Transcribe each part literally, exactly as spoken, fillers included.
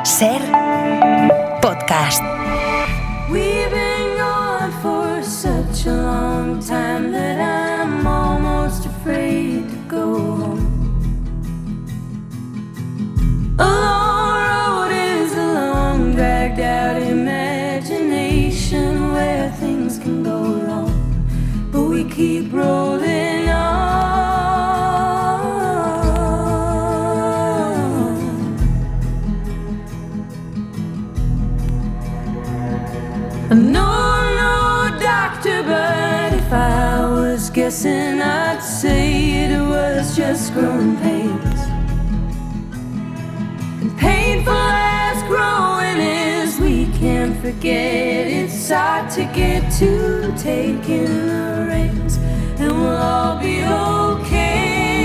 Ser podcast. We've been gone for such a long time that I'm almost afraid to go home. A long road is a long, dragged out imagination where things can go wrong, but we keep rolling on. No, no, doctor, but if I was guessing, I'd say it was just growing pains. And painful as growing is, we can't forget it's hard to get to taking the reins, and we'll all be okay.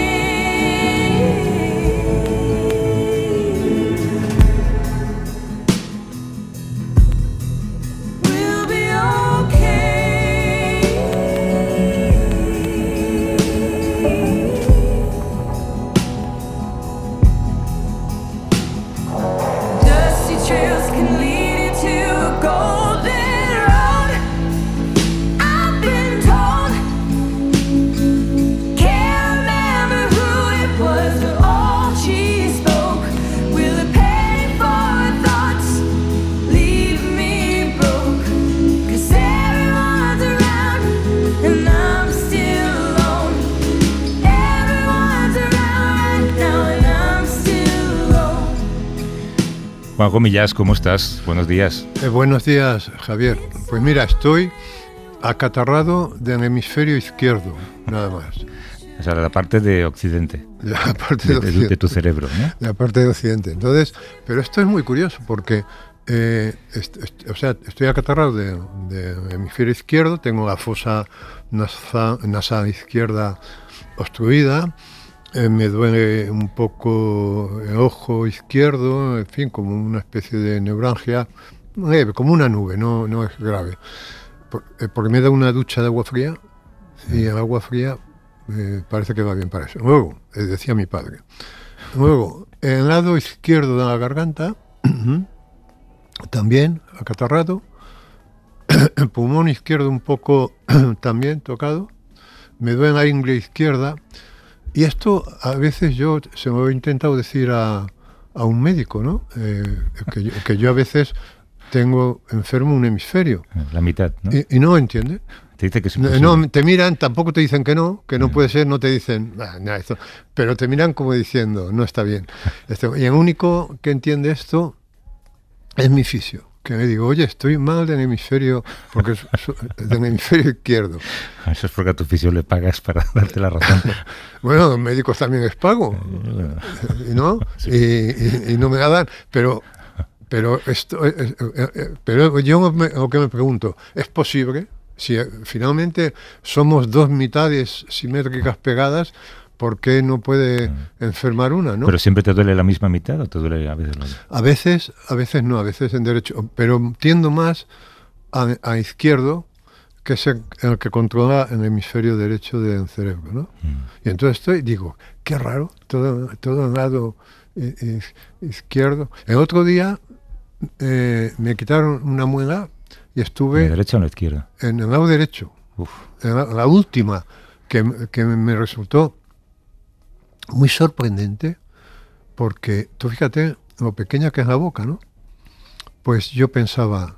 Juanjo Millás, ¿cómo estás? Buenos días. Eh, buenos días, Javier. Pues mira, estoy acatarrado del hemisferio izquierdo, nada más. O sea, la parte de Occidente. La parte de, de, occidente. de, de tu cerebro, ¿no? La parte de Occidente. Entonces, pero esto es muy curioso porque, eh, est, est, o sea, estoy acatarrado del de hemisferio izquierdo, tengo la fosa nasal, nasal izquierda obstruida. Eh, me duele un poco el ojo izquierdo, en fin, como una especie de neuralgia, leve, como una nube, no, no es grave. Por, eh, porque me da una ducha de agua fría y el agua fría eh, parece que va bien para eso. Luego, eh, decía mi padre, luego, el lado izquierdo de la garganta, también acatarrado, el pulmón izquierdo un poco también tocado, me duele la ingle izquierda. Y esto a veces yo se me he intentado decir a, a un médico, ¿no? Eh, que, yo, que yo a veces tengo enfermo un hemisferio. La mitad, ¿no? Y, y no entiende. Te dice que es imposible. No, te miran, tampoco te dicen que no, que no, no. puede ser, no te dicen, ah, no, esto, pero te miran como diciendo, no está bien. Esto, y el único que entiende esto es mi fisio. Que me digo, oye, estoy mal del hemisferio, porque es, es del hemisferio izquierdo. Eso es porque a tu fisio le pagas para darte la razón. Bueno, los médicos también les pago, ¿no? Sí. Y, y, y no me la dan, pero, pero, esto, pero yo me, lo que me pregunto, ¿es posible? Si finalmente somos dos mitades simétricas pegadas, ¿por qué no puede enfermar una, no? ¿Pero siempre te duele la misma mitad o te duele a veces la otra? A veces, a veces no, a veces en derecho, pero tiendo más a, a izquierdo, que es el, el que controla el hemisferio derecho del cerebro, ¿no? Mm. Y entonces estoy, digo, qué raro, todo, todo el lado eh, izquierdo. El otro día eh, me quitaron una muela y estuve... ¿En la derecha o en la izquierda? En el lado derecho. Uf. En la, la última, que, que me resultó muy sorprendente, porque tú fíjate lo pequeña que es la boca, ¿no? Pues yo pensaba,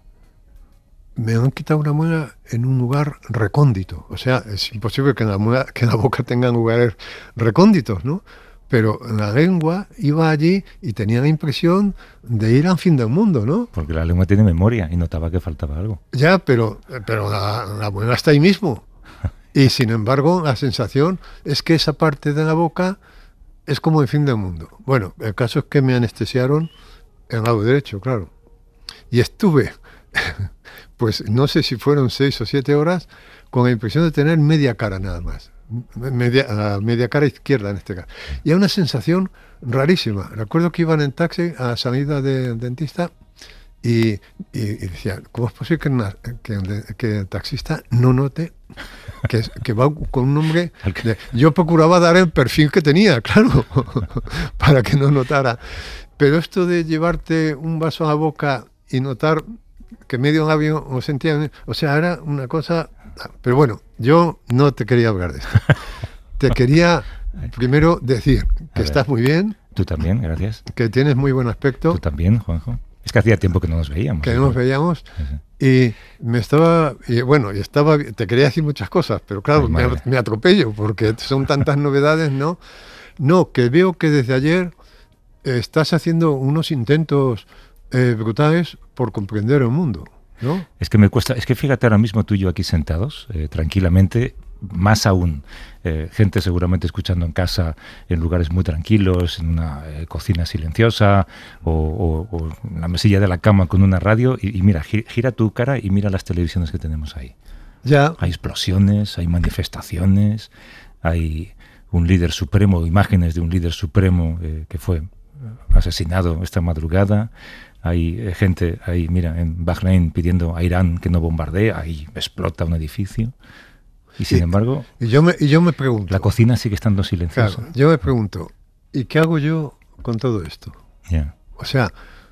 me han quitado una muela en un lugar recóndito. O sea, es imposible que en la, muela, que en la boca tengan lugares recónditos, ¿no? Pero la lengua iba allí y tenía la impresión de ir al fin del mundo, ¿no? Porque la lengua tiene memoria y notaba que faltaba algo. Ya, pero, pero la, la muela está ahí mismo. Y sin embargo, la sensación es que esa parte de la boca es como el fin del mundo. Bueno, el caso es que me anestesiaron en el lado derecho, claro. Y estuve, pues no sé si fueron seis o siete horas, con la impresión de tener media cara nada más. Media, la media cara izquierda en este caso. Y era una sensación rarísima. Recuerdo que iban en taxi a la salida del dentista y, y, y decía, ¿cómo es posible que, una, que, que el taxista no note que, que va con un hombre? De, yo procuraba dar el perfil que tenía, claro, para que no notara. pero esto de llevarte un vaso a la boca y notar que medio labio o sentía, o sea, era una cosa. Pero bueno, yo no te quería hablar de esto. Te quería primero decir que estás muy bien. Tú también, gracias. Que tienes muy buen aspecto. Tú también, Juanjo. Es que hacía tiempo que no nos veíamos. Que no nos veíamos. Sí, sí. Y me estaba, y bueno, y estaba, te quería decir muchas cosas, pero claro, me, me atropello porque son tantas novedades, ¿no? No, que veo que desde ayer estás haciendo unos intentos eh, brutales por comprender el mundo, ¿no? Es que me cuesta, es que fíjate ahora mismo tú y yo aquí sentados, eh, tranquilamente, más aún, eh, gente seguramente escuchando en casa, en lugares muy tranquilos, en una eh, cocina silenciosa o, o, o en la mesilla de la cama con una radio y, y mira, gira tu cara y mira las televisiones que tenemos ahí. Ya. Hay explosiones, hay manifestaciones, hay un líder supremo, imágenes de un líder supremo eh, que fue asesinado esta madrugada. Hay eh, gente ahí, mira, en Bahrein pidiendo a Irán que no bombardee, ahí explota un edificio. Y sin y, embargo, y yo, me, y yo me pregunto... La cocina sigue estando silenciosa. Claro, yo me pregunto, ¿y qué hago yo con todo esto? Yeah. O sea,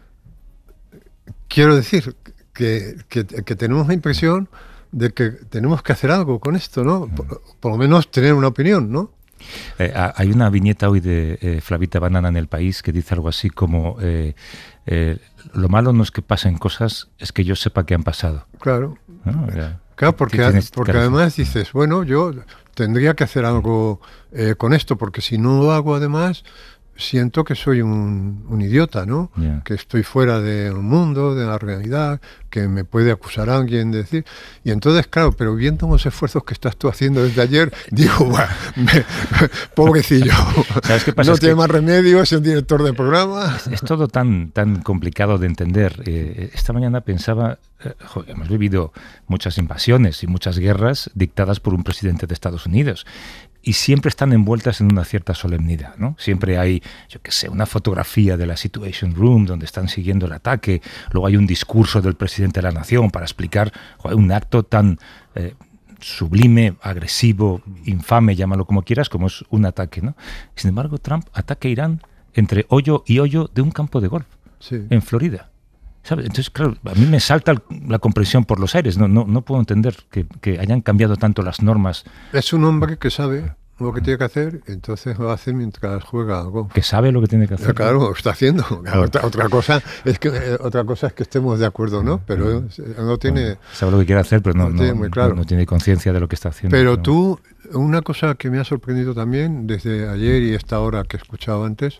quiero decir que, que, que tenemos la impresión de que tenemos que hacer algo con esto, ¿no? Por, por lo menos tener una opinión, ¿no? Eh, hay una viñeta hoy de eh, Flavita Banana en El País que dice algo así como eh, eh, lo malo no es que pasen cosas, es que yo sepa que han pasado. Claro. ¿No? Ya. Claro, porque, tienes, porque claro, además dices, bueno, yo tendría que hacer algo eh, con esto, porque si no lo hago además, siento que soy un, un idiota, ¿no? Yeah. Que estoy fuera del mundo, de la realidad, que me puede acusar a alguien de decir. Y entonces, claro, pero viendo los esfuerzos que estás tú haciendo desde ayer, digo, bueno, me, pobrecillo, ¿sabes qué pasa? No es tiene que más remedio, es un director de programa. Es, es todo tan, tan complicado de entender. Eh, esta mañana pensaba, eh, joder, hemos vivido muchas invasiones y muchas guerras dictadas por un presidente de Estados Unidos. Y siempre están envueltas en una cierta solemnidad, ¿no? Siempre hay, yo qué sé, una fotografía de la Situation Room donde están siguiendo el ataque, luego hay un discurso del presidente de la nación para explicar joder, un acto tan eh, sublime, agresivo, infame, llámalo como quieras, como es un ataque, ¿no? Sin embargo, Trump ataca a Irán entre hoyo y hoyo de un campo de golf, sí, en Florida. ¿Sabes? Entonces, claro, a mí me salta la comprensión por los aires. No, no, no puedo entender que, que hayan cambiado tanto las normas. Es un hombre que sabe lo que tiene que hacer, entonces lo hace mientras juega al golf. Que sabe lo que tiene que hacer. Claro, lo está haciendo. Claro. Otra, otra cosa es que eh, otra cosa es que estemos de acuerdo, ¿no? Pero no tiene. Bueno, sabe lo que quiere hacer, pero no, no tiene muy claro. no, no tiene conciencia de lo que está haciendo. Pero ¿no? tú, una cosa que me ha sorprendido también desde ayer y esta hora que he escuchado antes,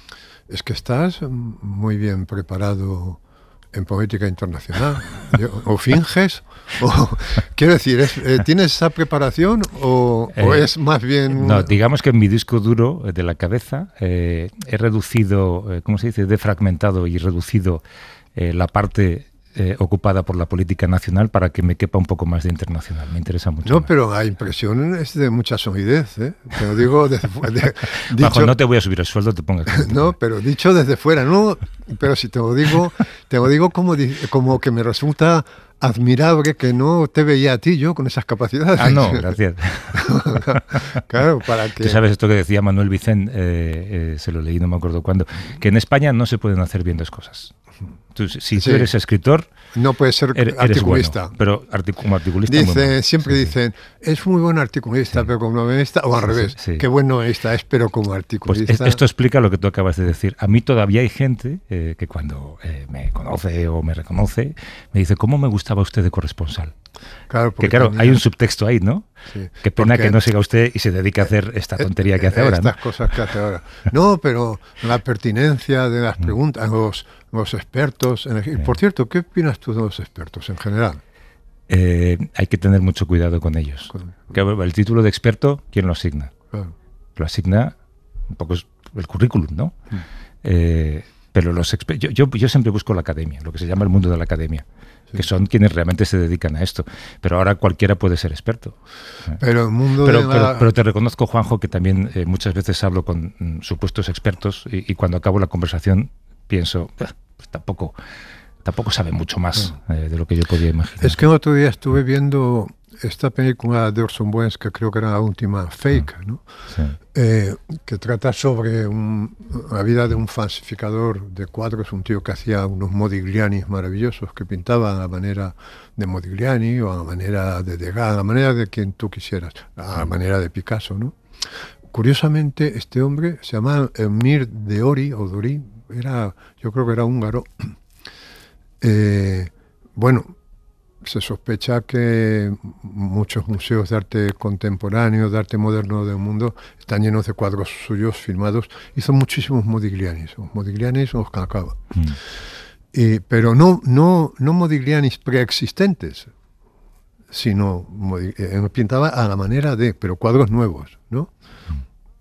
es que estás muy bien preparado en política internacional. O finges, o quiero decir, es, eh, ¿tienes esa preparación o, eh, o es más bien...? No, digamos que en mi disco duro de la cabeza eh, he reducido, eh, ¿cómo se dice?, defragmentado y reducido eh, la parte eh, ocupada por la política nacional para que me quepa un poco más de internacional. Me interesa mucho. No, más. Pero la impresión es de mucha solidez, ¿eh? Te lo digo desde fuera. Bajo, no te voy a subir el sueldo, te pongas. No, pero dicho desde fuera, no. Pero si te lo digo, te lo digo como, como que me resulta admirable que no te veía a ti yo con esas capacidades. Ah, no, gracias. Claro, para que... Tú sabes esto que decía Manuel Vicent, eh, eh, se lo leí, no me acuerdo cuándo, que en España no se pueden hacer bien dos cosas. Tú, si sí. tú eres escritor, no puedes ser eres, articulista. Bueno, pero artic como articulista Dice, muy bueno. Siempre sí, dicen, sí. es muy buen articulista, sí. pero como novelista, o al sí, revés, sí. qué buen novelista es, pero como articulista. Pues es, esto explica lo que tú acabas de decir. A mí todavía hay gente eh, que cuando eh, me conoce o me reconoce, me dice, ¿cómo me gustaba usted de corresponsal? Claro, que claro, tenía... hay un subtexto ahí, ¿no? Sí, Qué pena que no siga usted y se dedique a hacer esta tontería que hace ahora, Estas ¿no? cosas que hace ahora. No, pero la pertinencia de las preguntas, los, los expertos. En el... Por cierto, ¿qué opinas tú de los expertos en general? Eh, hay que tener mucho cuidado con ellos. Con... Que el título de experto, ¿quién lo asigna? Claro. Lo asigna un poco el currículum, ¿no? Mm. Eh, pero los exper... yo, yo, yo siempre busco la academia, lo que se llama el mundo de la academia. Sí. Que son quienes realmente se dedican a esto. Pero ahora cualquiera puede ser experto. Pero el mundo pero, de la... pero, pero te reconozco, Juanjo, que también eh, muchas veces hablo con mm, supuestos expertos y, y cuando acabo la conversación pienso, pues tampoco, tampoco sabe mucho más eh, de lo que yo podía imaginar. Es que el otro día estuve viendo esta película de Orson Welles, que creo que era la última, Fake, ¿no? Sí. Eh, que trata sobre un, la vida de un falsificador de cuadros, un tío que hacía unos Modiglianis maravillosos, que pintaba a la manera de Modigliani o a la manera de Degas, a la manera de quien tú quisieras, a la manera de Picasso, ¿no? Curiosamente, este hombre se llama Emir Deori, o Dori, era, yo creo que era húngaro. Eh, bueno, se sospecha que muchos museos de arte contemporáneo, de arte moderno del mundo, están llenos de cuadros suyos filmados. Hizo muchísimos Modiglianis, los Modiglianis los calcaba. Mm. Y, pero no, no, no Modiglianis preexistentes, sino eh, pintaba a la manera de, pero cuadros nuevos, ¿no? Mm.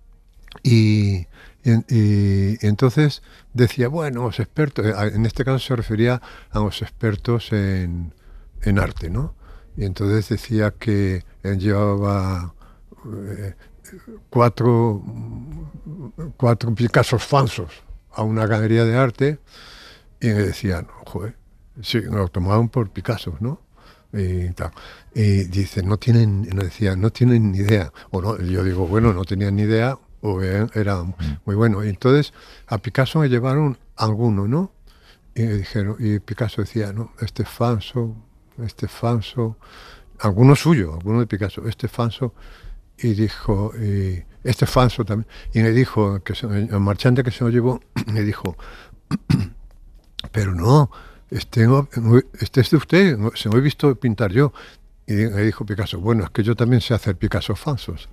Y, y, y entonces decía, bueno, los expertos, en este caso se refería a los expertos en, en arte, ¿no? Y entonces decía que él llevaba eh, cuatro, cuatro Picassos falsos a una galería de arte y me decían, joder, sí, lo tomaban por Picassos, ¿no? Y tal. Y dice, no tienen, no decía, no tienen ni idea. O no, yo digo, bueno, no tenían ni idea, o era muy bueno. Y entonces a Picasso me llevaron alguno, ¿no? Y me dijeron, y Picasso decía, no, este es falso, este es falso, alguno suyo, alguno de Picasso, este es falso. Y dijo, y este es falso también. Y me dijo, que se, el marchante que se lo llevó, me dijo, pero no, este, este es de usted, se lo he visto pintar yo. Y me dijo Picasso, bueno, es que yo también sé hacer Picassos falsos.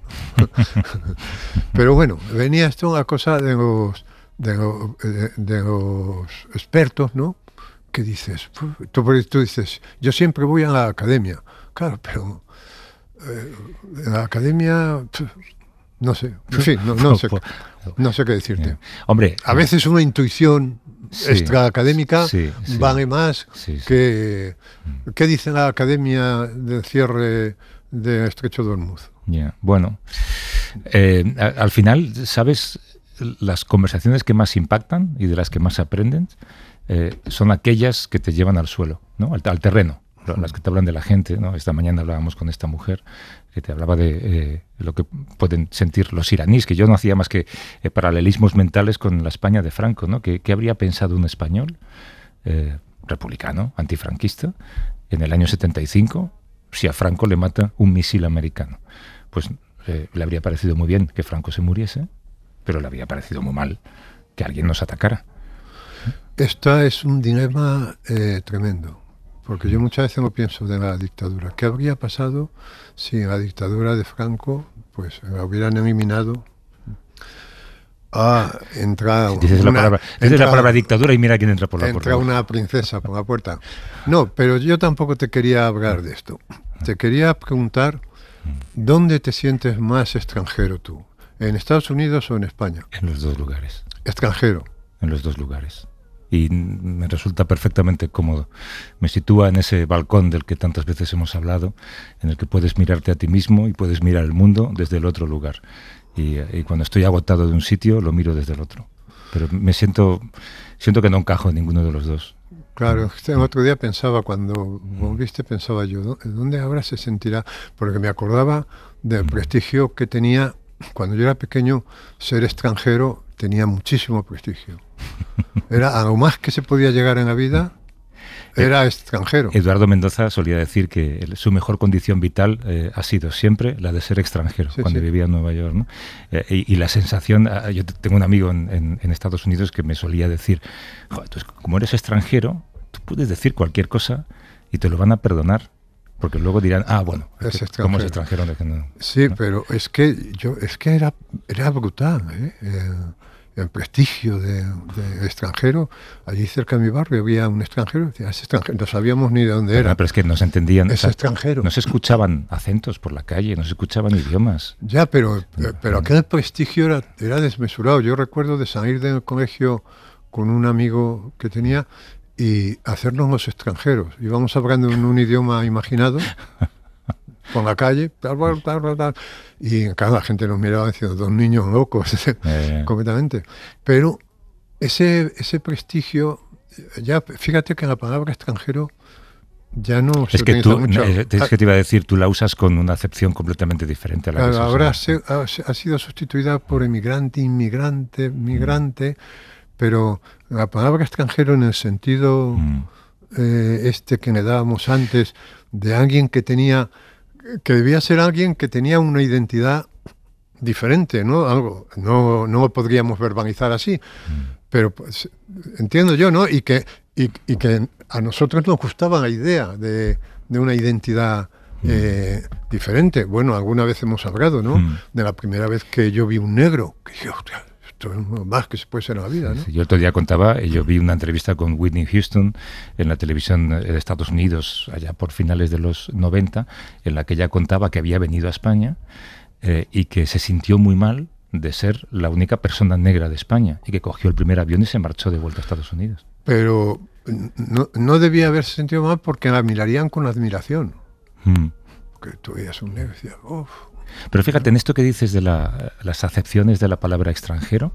Pero bueno, venía esto una cosa de los, de los, de, de los expertos, ¿no? Que dices, tú, tú dices, yo siempre voy a la academia. Claro, pero eh, en la academia, no sé, en fin, no, no, sé, no sé qué decirte. Hombre, a veces una intuición sí, extraacadémica sí, sí, vale más sí, sí. que... ¿Qué dice la academia del cierre de Estrecho de Hormuz? Yeah. Bueno, eh, a, al final, ¿sabes? Las conversaciones que más impactan y de las que más aprenden eh, son aquellas que te llevan al suelo, ¿no? al, al terreno. Las que te hablan de la gente, ¿no? Esta mañana hablábamos con esta mujer que te hablaba de eh, lo que pueden sentir los iraníes, que yo no hacía más que eh, paralelismos mentales con la España de Franco, ¿no? ¿Qué, qué habría pensado un español eh, republicano, antifranquista, en el año setenta y cinco si a Franco le mata un misil americano? Pues eh, le habría parecido muy bien que Franco se muriese, pero le habría parecido muy mal que alguien nos atacara. Esto es un dilema eh, tremendo. Porque yo muchas veces no pienso de la dictadura. ¿Qué habría pasado si en la dictadura de Franco pues la hubieran eliminado? Ah, entra dices una, la palabra, dices entra, la palabra dictadura y mira quién entra por la puerta. Entra una princesa por la puerta. No, pero yo tampoco te quería hablar de esto. Te quería preguntar, ¿dónde te sientes más extranjero tú? ¿En Estados Unidos o en España? En los dos lugares. Extranjero. En los dos lugares. Y me resulta perfectamente cómodo. Me sitúa en ese balcón del que tantas veces hemos hablado, en el que puedes mirarte a ti mismo y puedes mirar el mundo desde el otro lugar. Y, y cuando estoy agotado de un sitio, lo miro desde el otro. Pero me siento, siento que no encajo en ninguno de los dos. Claro, el otro día pensaba, cuando volviste, pensaba yo, ¿dónde ahora se sentirá? Porque me acordaba del prestigio que tenía, cuando yo era pequeño, ser extranjero tenía muchísimo prestigio. Era a lo más que se podía llegar en la vida, era extranjero. Eduardo Mendoza solía decir que el, su mejor condición vital eh, ha sido siempre la de ser extranjero, sí, cuando sí. vivía en Nueva York, ¿no? Eh, y, y la sensación, yo tengo un amigo en, en, en Estados Unidos que me solía decir, joder, tú, como eres extranjero, tú puedes decir cualquier cosa y te lo van a perdonar. Porque luego dirán, ah, bueno, es que, como es extranjero. No, sí, ¿no? Pero es que yo es que era, era brutal, ¿eh? Eh, el prestigio de, de extranjero. Allí cerca de mi barrio había un extranjero, decía, es extranjero, no sabíamos ni de dónde pero era. No, pero es que no se entendían. Es o sea, extranjero. No se escuchaban acentos por la calle, no se escuchaban idiomas. Ya, pero, pero aquel prestigio era, era desmesurado. Yo recuerdo de salir del colegio con un amigo que tenía y hacernos los extranjeros. Íbamos hablando en un idioma imaginado por la calle, tal, tal, tal, tal, y claro, la gente nos miraba diciendo, dos niños locos, eh. completamente. Pero ese, ese prestigio, ya fíjate que la palabra extranjero ya no se es que utiliza tú, mucho. Es que te iba a decir, tú la usas con una acepción completamente diferente a la que se Ahora usa. se, ha, ha sido sustituida por emigrante, inmigrante, migrante, mm. pero la palabra extranjero en el sentido mm. eh, este que le dábamos antes, de alguien que tenía, que debía ser alguien que tenía una identidad diferente, ¿no? Algo, no, no lo podríamos verbalizar así, mm. pero pues, entiendo yo, ¿no? Y que, y, y que a nosotros nos gustaba la idea de, de una identidad eh, mm. diferente. Bueno, alguna vez hemos hablado, ¿no? Mm. De la primera vez que yo vi un negro, que dije, hostia, esto es lo más que se puede ser en la vida, ¿no? Sí, yo otro día contaba, yo vi una entrevista con Whitney Houston en la televisión de Estados Unidos, allá por finales de los noventa, en la que ella contaba que había venido a España eh, y que se sintió muy mal de ser la única persona negra de España y que cogió el primer avión y se marchó de vuelta a Estados Unidos. Pero no, no debía haberse sentido mal porque la mirarían con admiración. Mm. Porque tú veías un negro y decías, uff. Pero fíjate, en esto que dices de la, las acepciones de la palabra extranjero,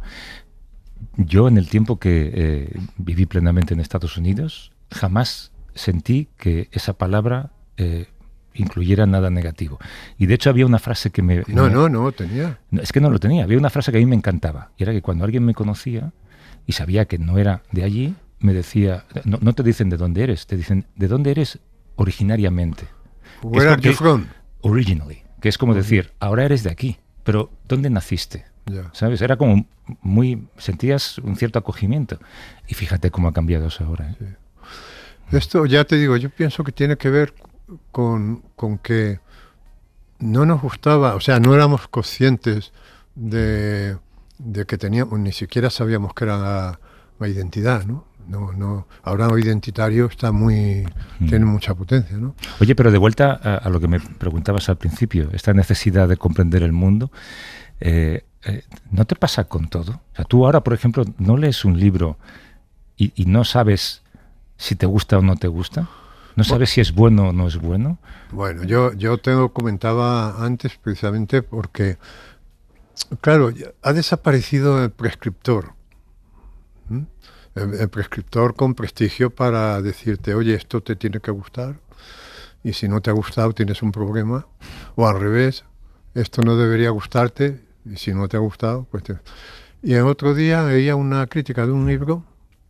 yo en el tiempo que eh, viví plenamente en Estados Unidos, jamás sentí que esa palabra eh, incluyera nada negativo. Y de hecho había una frase que me... No, me, no, no tenía. No, es que no lo tenía. Había una frase que a mí me encantaba. Y era que cuando alguien me conocía y sabía que no era de allí, me decía... No, no te dicen de dónde eres, te dicen de dónde eres originariamente. Where are you from? Originally. Que es como decir, ahora eres de aquí, pero ¿dónde naciste? Yeah. ¿Sabes? Era como muy... Sentías un cierto acogimiento. Y fíjate cómo ha cambiado eso ahora. ¿eh? Sí. Esto, ya te digo, yo pienso que tiene que ver con, con que no nos gustaba, o sea, no éramos conscientes de, de que teníamos, ni siquiera sabíamos que era la, la identidad, ¿no? No, no, ahora lo identitario está muy, mm. tiene mucha potencia, ¿no? Oye, pero de vuelta a, a lo que me preguntabas al principio, esta necesidad de comprender el mundo, eh, eh, ¿no te pasa con todo? O sea, tú ahora, por ejemplo, no lees un libro y, y no sabes si te gusta o no te gusta, no sabes si es bueno o no es bueno. Bueno, yo, yo te lo comentaba antes precisamente porque, claro, ha desaparecido el prescriptor. ¿Mm? El, el prescriptor con prestigio para decirte, oye, esto te tiene que gustar, y si no te ha gustado tienes un problema, o al revés, esto no debería gustarte, y si no te ha gustado, pues te... Y el otro día leía una crítica de un libro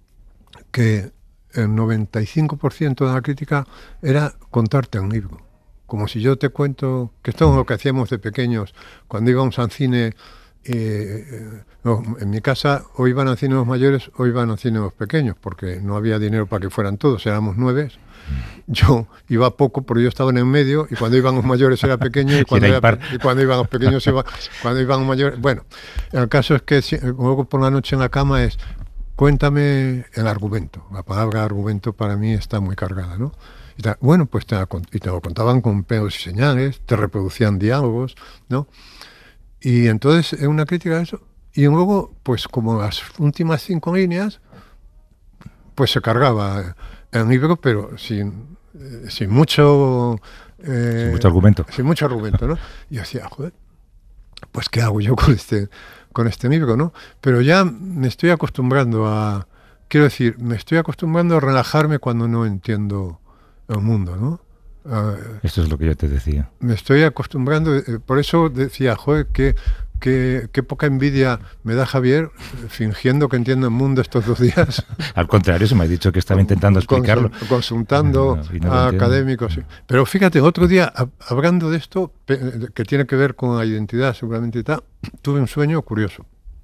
que el noventa y cinco por ciento de la crítica era contarte un libro, como si yo te cuento, que esto es lo que hacíamos de pequeños, cuando íbamos al cine. Eh, no, en mi casa o iban al cine los mayores o iban al cine los pequeños, porque no había dinero para que fueran todos, éramos nueve. Yo iba poco, pero yo estaba en el medio, y cuando iban los mayores era pequeño, y cuando, era, y cuando iban los pequeños iba, cuando iban los mayores... Bueno, el caso es que luego por la noche en la cama es, cuéntame el argumento. La palabra argumento para mí está muy cargada, ¿no? Y ta, bueno, pues te, y te lo contaban con pelos y señales, te reproducían diálogos, ¿no? Y entonces es una crítica a eso, y luego, pues como las últimas cinco líneas, pues se cargaba el libro, pero sin, eh, sin mucho... Eh, sin mucho argumento. Sin mucho argumento, ¿no? Y yo decía, joder, pues ¿qué hago yo con este, con este libro, no? Pero ya me estoy acostumbrando a... Quiero decir, me estoy acostumbrando a relajarme cuando no entiendo el mundo, ¿no? Uh, Esto es lo que yo te decía. Me estoy acostumbrando, eh, por eso decía, joder, qué, qué, qué poca envidia me da Javier fingiendo que entiende el mundo estos dos días. Al contrario, se me ha dicho que estaba intentando explicarlo. Consultando no, no, no a académicos. Sí. Pero fíjate, otro día, hablando de esto, que tiene que ver con la identidad seguramente y tal, tuve un sueño curioso.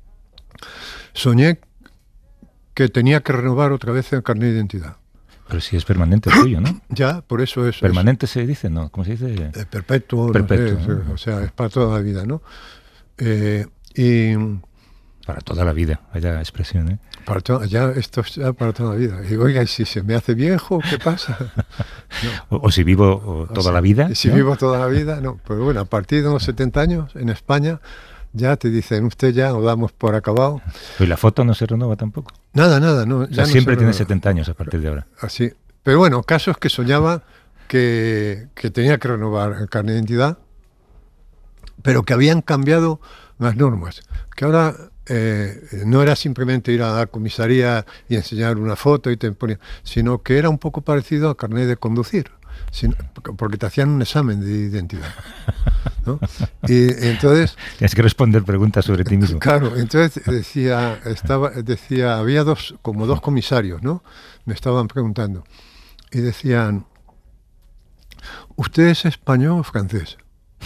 Soñé que tenía que renovar otra vez el carnet de identidad. Pero si es permanente tuyo, ¿no? Ya, por eso es... Permanente se dice, ¿no? ¿Cómo se dice? Eh, perpetuo, perpetuo no sé, ¿no? O sea, es para toda la vida, ¿no? Eh, y... Para toda la vida, vaya expresión, ¿eh? Para to- ya, esto es ya para toda la vida. Y oiga, ¿y si se me hace viejo, qué pasa? No. O, o si vivo o toda o sea, la vida. Si ¿no? vivo toda la vida, no. Pero bueno, a partir de los setenta años, en España, ya te dicen, usted ya lo damos por acabado. ¿Y la foto no se renueva tampoco? Nada, nada. No, o sea, ya siempre no tiene setenta años a partir de ahora. Así. Pero bueno, casos que soñaba que, que tenía que renovar el carnet de identidad, pero que habían cambiado las normas. Que ahora eh, no era simplemente ir a la comisaría y enseñar una foto y te ponían, sino que era un poco parecido al carnet de conducir, sino, porque te hacían un examen de identidad, ¿no? Y, y entonces tienes que responder preguntas sobre ti mismo. Claro, entonces decía, estaba, decía, había dos, como dos comisarios, ¿no? Me estaban preguntando y decían, ¿usted es español o francés?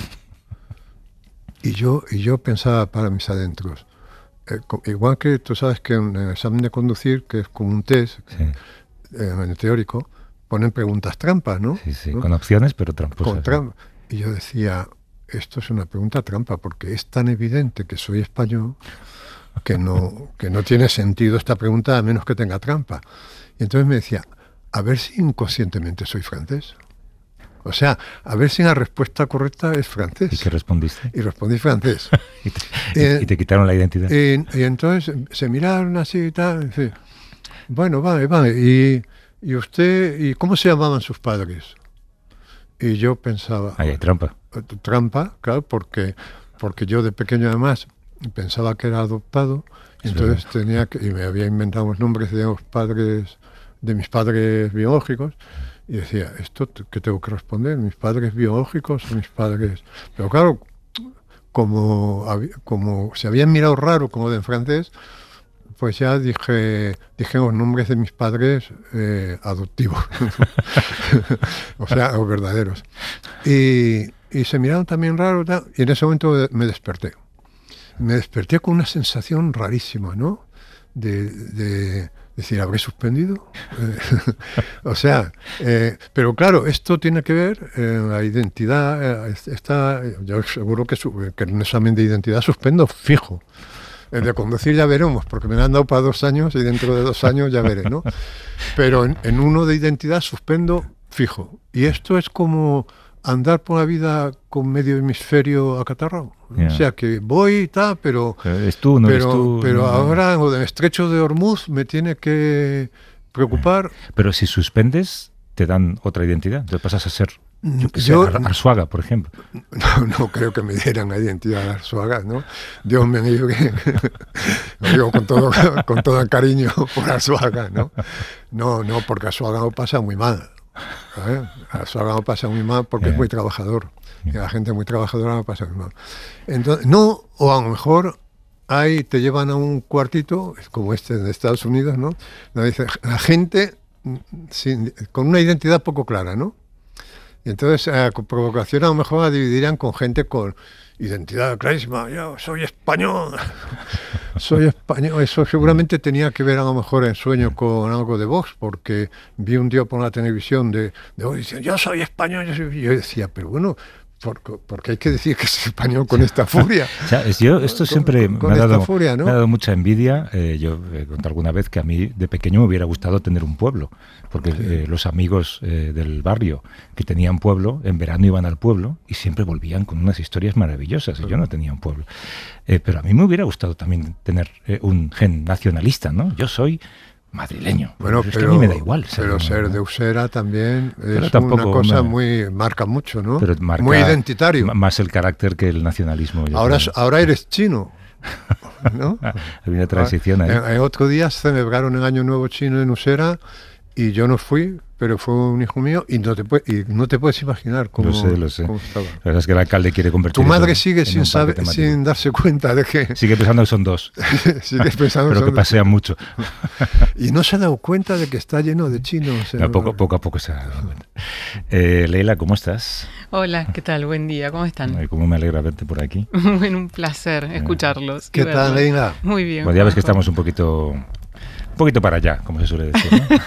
Y yo, y yo pensaba para mis adentros, eh, igual que tú sabes que en el examen de conducir, que es como un test, sí. eh, en el teórico, ponen preguntas trampas, ¿no? Sí, sí, ¿no? Con opciones, pero tramposas. Con trampa. Y yo decía, esto es una pregunta trampa, porque es tan evidente que soy español que no, que no tiene sentido esta pregunta a menos que tenga trampa. Y entonces me decía, a ver si inconscientemente soy francés. O sea, a ver si la respuesta correcta es francés. ¿Y qué respondiste? Y respondí francés. ¿Y, te, eh, ¿Y te quitaron la identidad? Y, y entonces se miraron así y tal. Y, bueno, vale, vale. Y, y usted, ¿y cómo se llamaban sus padres? Y yo pensaba... Ahí hay trampa. Trampa, claro, porque, porque yo de pequeño además pensaba que era adoptado. Y entonces verdad. tenía que... Y me había inventado los nombres de los padres, de mis padres biológicos. Y decía, ¿esto qué tengo que responder? ¿Mis padres biológicos o mis padres...? Pero claro, como, como se habían mirado raro como de en francés, pues ya dije, dije los nombres de mis padres eh, adoptivos. O sea, los verdaderos. Y, y se miraron también raro, y en ese momento me desperté. Me desperté con una sensación rarísima, ¿no? De... de decir, ¿habré suspendido? O sea, eh, pero claro, esto tiene que ver en eh, la identidad. Eh, está, yo seguro que, su, que en un examen de identidad suspendo fijo. El de conducir ya veremos, porque me lo han dado para dos años y dentro de dos años ya veré, ¿no? Pero en, en uno de identidad suspendo fijo. Y esto es como andar por la vida con medio hemisferio acatarrado. Yeah. O sea, que voy y tal, pero... Es tú, no pero, eres tú. Pero no, ahora lo del estrecho de Hormuz me tiene que preocupar. Pero si suspendes, te dan otra identidad. Te pasas a ser, yo que sé, yo, Arzuaga, por ejemplo. No, no creo que me dieran la identidad de Arzuaga, ¿no? Dios me libre. Lo digo con todo, con todo el cariño por Arzuaga, ¿no? No, no, porque Arzuaga lo pasa muy mal. ¿Eh? Arzuaga lo pasa muy mal porque yeah. es muy trabajador. Y la gente muy trabajadora lo pasa muy mal. Entonces, no, o a lo mejor ahí te llevan a un cuartito, como este de Estados Unidos, ¿no? Donde dice, la gente sin, con una identidad poco clara, ¿no? Y entonces, a provocación a lo mejor la dividirían con gente con identidad clarísima. Yo soy español. Soy español. Eso seguramente tenía que ver a lo mejor en sueño con algo de Vox, porque vi un tío por la televisión de, de hoy diciendo, yo soy español. Yo, soy... yo decía, pero bueno, Porque, porque hay que decir que es español con esta furia. O sea, yo esto siempre con, con me, ha dado, furia, ¿no? me ha dado mucha envidia. Eh, yo he contado alguna vez que a mí de pequeño me hubiera gustado tener un pueblo, porque sí. eh, los amigos eh, del barrio que tenían pueblo, en verano iban al pueblo y siempre volvían con unas historias maravillosas. Y yo no tenía un pueblo. Eh, pero a mí me hubiera gustado también tener eh, un gen nacionalista, ¿no? Yo soy madrileño. Bueno, pero, pero, es que a mí me da igual. Pero ¿no? ser de Usera también pero es tampoco, una cosa me... muy... marca mucho, ¿no? Pero marca muy identitario. Más el carácter que el nacionalismo. Ahora, ahora eres chino, ¿no? Hay una transición ahí. En, en otro día celebraron el Año Nuevo Chino en Usera y yo no fui, pero fue un hijo mío y no te, puede, y no te puedes imaginar cómo, lo sé, lo sé. cómo estaba. La verdad es que el alcalde quiere convertir. Tu madre sigue sin, saber, sin darse cuenta de que... Sigue pensando que son dos. Sigue pensando pero que pasean dos. Mucho. Y no se ha dado cuenta de que está lleno de chinos. No, poco, poco a poco se ha dado cuenta. Eh, Leila, ¿cómo estás? Hola, ¿qué tal? Buen día, ¿cómo están? Ay, cómo me alegra verte por aquí. Bueno, un placer escucharlos. ¿Qué tal, Leila? Muy bien. Pues ya ves que estamos un poquito... Un poquito para allá, como se suele decir, ¿no?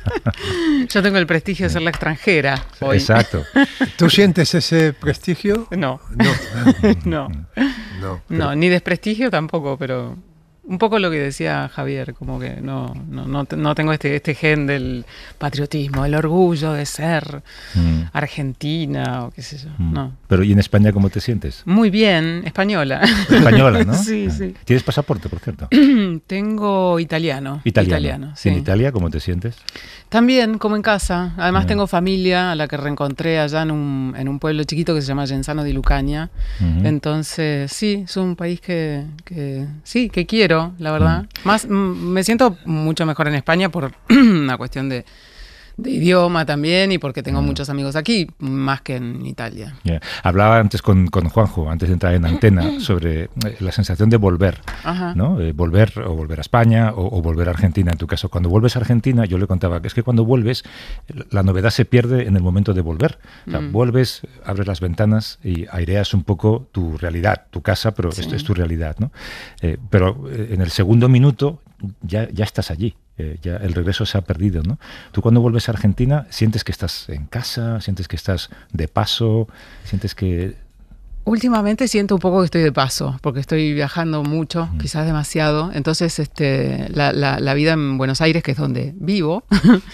Yo tengo el prestigio de ser la extranjera hoy. Exacto. ¿Tú sientes ese prestigio? No. No. No. No, no, ni desprestigio tampoco, pero un poco lo que decía Javier, como que no, no, no, no tengo este, este gen del patriotismo, el orgullo de ser mm. argentina o qué sé yo. Mm. No. Pero ¿y en España cómo te sientes? Muy bien, española. Española, ¿no? Sí, ah. sí. ¿Tienes pasaporte, por cierto? Tengo italiano. Italiano. italiano sí. ¿En Italia cómo te sientes? También, como en casa. Además, yeah. tengo familia a la que reencontré allá en un, en un pueblo chiquito que se llama Genzano di Lucania. Uh-huh. Entonces, sí, es un país que, que sí, que quiero, la verdad. Uh-huh. Más, m- me siento mucho mejor en España por una cuestión de, de idioma también y porque tengo uh-huh. muchos amigos aquí, más que en Italia. Yeah. Hablaba antes con, con Juanjo, antes de entrar en antena, sobre la sensación de volver, uh-huh. ¿no? Eh, volver o volver a España o, o volver a Argentina, en tu caso. Cuando vuelves a Argentina, yo le contaba que es que cuando vuelves, la novedad se pierde en el momento de volver. O sea, uh-huh. vuelves, abres las ventanas y aireas un poco tu realidad, tu casa, pero sí. esto es tu realidad, ¿no? Eh, pero eh, en el segundo minuto ya, ya estás allí. Eh, ya el regreso se ha perdido, ¿no? Tú cuando vuelves a Argentina, ¿sientes que estás en casa? ¿Sientes que estás de paso? ¿Sientes que...? Últimamente siento un poco que estoy de paso, porque estoy viajando mucho, mm. quizás demasiado. Entonces, este, la, la, la vida en Buenos Aires, que es donde vivo,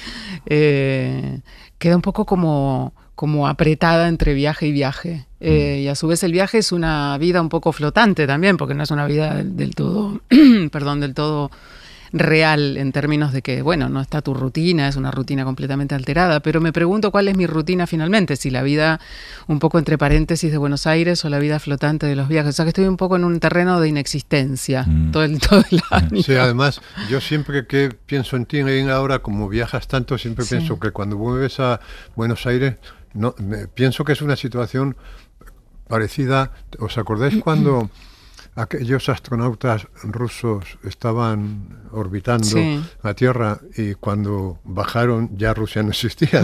eh, queda un poco como, como apretada entre viaje y viaje. Eh, mm. Y a su vez el viaje es una vida un poco flotante también, porque no es una vida del, del todo, perdón, del todo... real en términos de que, bueno, no está tu rutina, es una rutina completamente alterada, pero me pregunto cuál es mi rutina finalmente, si la vida un poco entre paréntesis de Buenos Aires o la vida flotante de los viajes. O sea que estoy un poco en un terreno de inexistencia mm. todo, el, todo el año. Sí, además, yo siempre que pienso en ti, ahora como viajas tanto, siempre sí. pienso que cuando vuelves a Buenos Aires, no, me, pienso que es una situación parecida. ¿Os acordáis cuando aquellos astronautas rusos estaban orbitando sí. la Tierra y cuando bajaron ya Rusia no existía?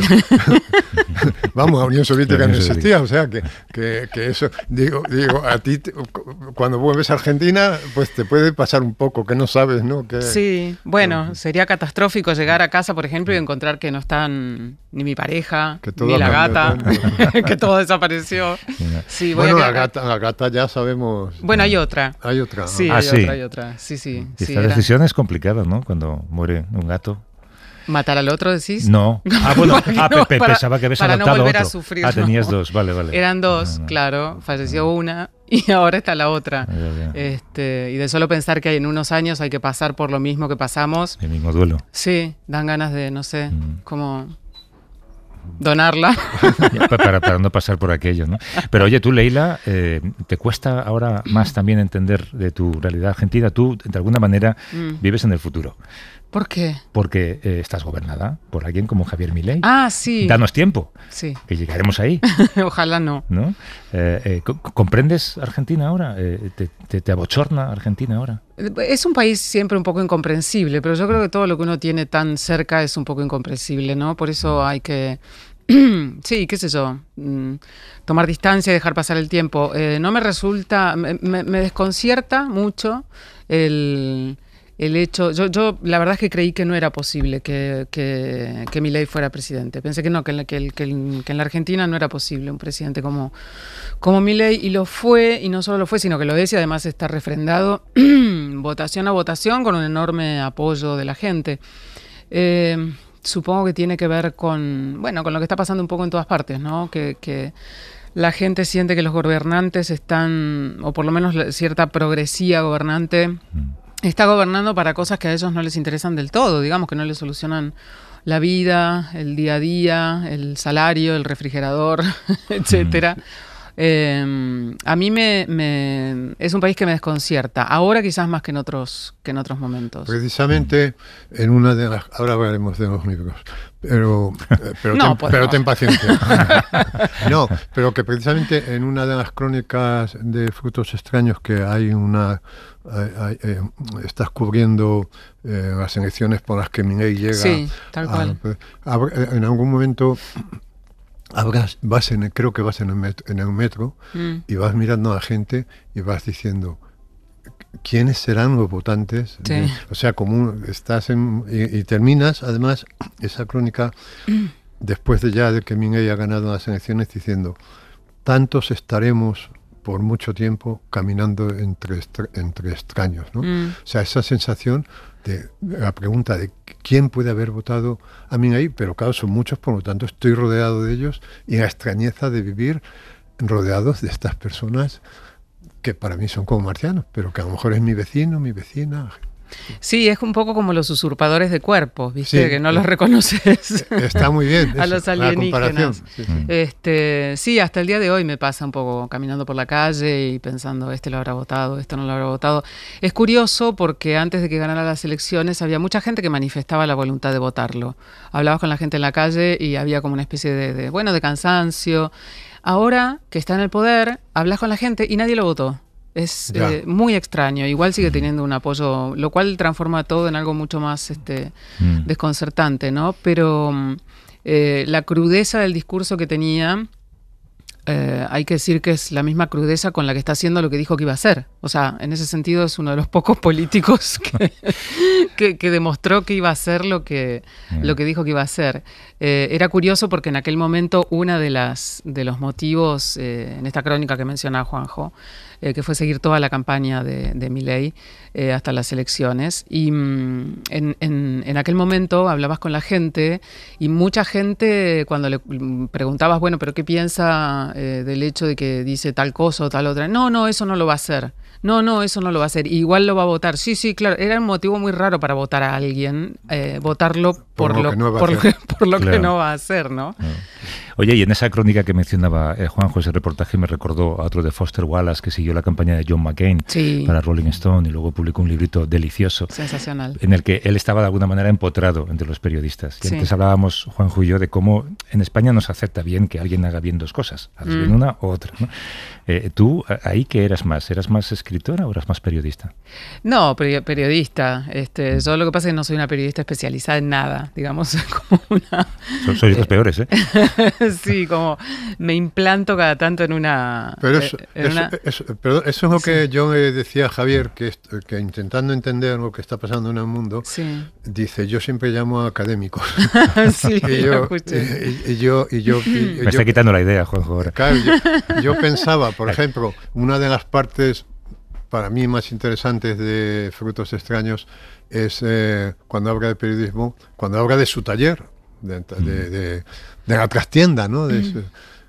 Vamos, la Unión Soviética no existía, o sea que, que, que eso, digo, digo, a ti te, cuando vuelves a Argentina, pues te puede pasar un poco, que no sabes, ¿no? Que, sí, bueno, no, sería catastrófico llegar a casa, por ejemplo, y encontrar que no están ni mi pareja, ni la gata, que todo desapareció. Sí, bueno, la gata, la gata ya sabemos. Bueno, hay otra. Hay otra. Sí, ah, hay sí. otra, hay otra. Sí, sí. Esta sí, decisión era. Es complicada, ¿no? Cuando muere un gato. ¿Matar al otro, decís? No. Ah, bueno, ah, no, Pepe, para, pensaba que habías para adoptado no volver otro. A sufrir, ah, tenías no. dos, vale, vale. Eran dos, no, no. claro. Falleció no. una y ahora está la otra. Ya, ya. Este, y de solo pensar que en unos años hay que pasar por lo mismo que pasamos. El mismo duelo. Sí, dan ganas de, no sé, mm. como... donarla. para, para no pasar por aquello, ¿no? Pero oye, tú, Leila, eh, ¿te cuesta ahora más también entender de tu realidad argentina? Tú, de alguna manera, mm. vives en el futuro. ¿Por qué? Porque eh, estás gobernada por alguien como Javier Milei. Ah, sí. Danos tiempo. Sí. Que llegaremos ahí. Ojalá no. ¿No? Eh, eh, ¿Comprendes Argentina ahora? Eh, te, te, ¿Te abochorna Argentina ahora? Es un país siempre un poco incomprensible, pero yo creo que todo lo que uno tiene tan cerca es un poco incomprensible, ¿no? Por eso hay que... sí, qué sé yo, tomar distancia y dejar pasar el tiempo. Eh, no me resulta, me, me, me desconcierta mucho el, el hecho, yo, yo la verdad es que creí que no era posible que, que, que Milei fuera presidente. Pensé que no, que en, la, que, el, que, el, que en la Argentina no era posible un presidente como, como Milei, y lo fue, y no solo lo fue, sino que lo es, y además está refrendado votación a votación con un enorme apoyo de la gente. Eh, Supongo que tiene que ver con, bueno, con lo que está pasando un poco en todas partes, ¿no? Que, que la gente siente que los gobernantes están, o por lo menos cierta progresía gobernante, mm. está gobernando para cosas que a ellos no les interesan del todo, digamos, que no les solucionan la vida, el día a día, el salario, el refrigerador, etcétera. Mm. Eh, a mí me, me es un país que me desconcierta, ahora quizás más que en otros que en otros momentos. Precisamente en una de las, ahora hablaremos de los libros, pero pero, no, ten, pero ten paciencia. No, pero que precisamente en una de las crónicas de Frutos Extraños que hay una hay, hay, eh, estás cubriendo eh, las elecciones por las que Milei llega. Sí, tal cual. A, a, en algún momento Habrás, vas en el, creo que vas en el metro, en el metro mm. y vas mirando a la gente y vas diciendo quiénes serán los votantes. Sí. De, o sea, como un, estás en, y, y terminas además esa crónica mm. después de ya de que Milei ha ganado las elecciones diciendo tantos estaremos por mucho tiempo caminando entre, extra, entre extraños, ¿no? Mm. O sea, esa sensación de la pregunta de quién puede haber votado a mí ahí, pero claro, son muchos, por lo tanto estoy rodeado de ellos, y la extrañeza de vivir rodeados de estas personas que para mí son como marcianos, pero que a lo mejor es mi vecino, mi vecina. Sí, es un poco como los usurpadores de cuerpos, ¿viste? Sí, que no eh, los reconoces. Está muy bien. A eso, los la comparación. alienígenas. Sí, sí. Este, sí, hasta el día de hoy me pasa un poco caminando por la calle y pensando, este lo habrá votado, este no lo habrá votado. Es curioso porque antes de que ganara las elecciones había mucha gente que manifestaba la voluntad de votarlo. Hablabas con la gente en la calle y había como una especie de, de bueno, de cansancio. Ahora que está en el poder, hablas con la gente y nadie lo votó. Es eh, muy extraño. Igual sigue teniendo un apoyo, lo cual transforma todo en algo mucho más este, mm. desconcertante, ¿no? Pero eh, la crudeza del discurso que tenía, eh, hay que decir que es la misma crudeza con la que está haciendo lo que dijo que iba a hacer. O sea, en ese sentido es uno de los pocos políticos que, que, que demostró que iba a hacer lo que, mm. lo que dijo que iba a hacer. Eh, era curioso porque en aquel momento uno de, las, de los motivos, eh, en esta crónica que menciona Juanjo, Eh, que fue seguir toda la campaña de, de Milei eh, hasta las elecciones. Y mm, en, en, en aquel momento hablabas con la gente y mucha gente, cuando le preguntabas, bueno, ¿pero qué piensa eh, del hecho de que dice tal cosa o tal otra? No, no, eso no lo va a hacer. No, no, eso no lo va a hacer. Igual lo va a votar. Sí, sí, claro. Era un motivo muy raro para votar a alguien, eh, votarlo por, por lo, lo, que, no por lo, que, por lo claro. que no va a hacer, ¿no? no. Oye, y en esa crónica que mencionaba eh, Juanjo, ese reportaje me recordó a otro de Foster Wallace que siguió la campaña de John McCain sí. para Rolling Stone y luego publicó un librito delicioso. Sensacional. En el que él estaba de alguna manera empotrado entre los periodistas. Y sí. antes hablábamos, Juanjo y yo, de cómo en España no se acepta bien que alguien haga bien dos cosas. Haces mm. bien una o otra, ¿no? Eh, ¿Tú ahí qué eras más? ¿Eras más escritora o eras más periodista? No, periodista. Este, yo lo que pasa es que no soy una periodista especializada en nada, digamos, como una... So, sois los peores, ¿eh? Sí, como me implanto cada tanto en una... Pero eso, en eso, una... eso, perdón, eso es lo que sí. yo decía a Javier, que, que intentando entender lo que está pasando en el mundo, sí. dice, yo siempre llamo a académicos. Sí, y, yo, lo escuché. Y, y, yo, y yo... Y, me yo, está quitando la idea, Juanjo, ahora. Claro, yo, yo pensaba, por ejemplo, una de las partes para mí más interesantes de Frutos Extraños es eh, cuando habla de periodismo, cuando habla de su taller, de, de, de, de la trastienda, ¿no? De su,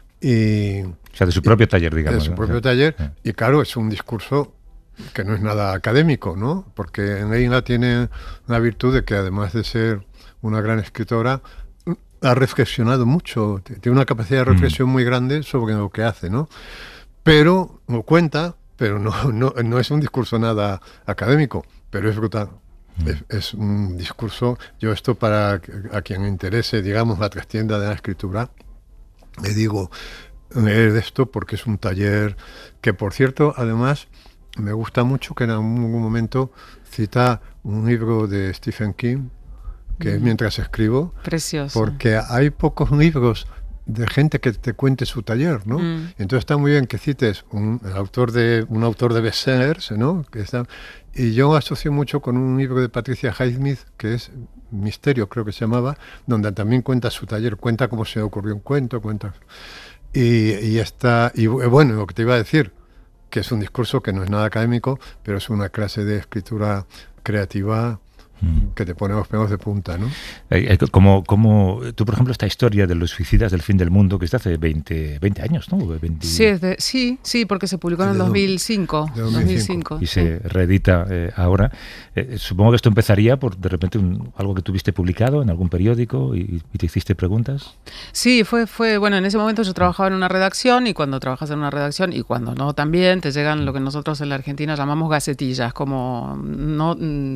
y, o sea, de su propio taller, digamos. De su ¿no? propio taller, y claro, es un discurso que no es nada académico, ¿no? Porque Leila tiene la virtud de que además de ser una gran escritora, ha reflexionado mucho, tiene una capacidad de reflexión mm. muy grande sobre lo que hace, ¿no? Pero lo cuenta, pero no, no, no es un discurso nada académico, pero es brutal. Mm. Es, es un discurso, yo esto para a quien le interese, digamos, la trastienda de la escritura, le digo, leer de esto porque es un taller que, por cierto, además, me gusta mucho que en algún momento cita un libro de Stephen King, que mm. es Mientras escribo. Precioso. Porque hay pocos libros de gente que te cuente su taller, ¿no? Mm. Entonces está muy bien que cites un el autor de un autor de bestsellers, ¿no? Que está, y yo asocio mucho con un libro de Patricia Highsmith que es Misterio, creo que se llamaba, donde también cuenta su taller, cuenta cómo se ocurrió un cuento, cuenta y, y está y bueno, lo que te iba a decir, que es un discurso que no es nada académico, pero es una clase de escritura creativa que te pone los pelos de punta, ¿no? Eh, como, como tú, por ejemplo, esta historia de los suicidas del fin del mundo, que es de hace veinte, veinte años, ¿no? veinte... Sí, es de, sí, sí, porque se publicó en el dos mil cinco. dos mil cinco. Y sí. se reedita eh, ahora. Eh, supongo que esto empezaría por, de repente, un, algo que tuviste publicado en algún periódico y, y te hiciste preguntas. Sí, fue, fue, bueno, en ese momento yo trabajaba en una redacción y cuando trabajas en una redacción y cuando no también, te llegan lo que nosotros en la Argentina llamamos gacetillas, como no,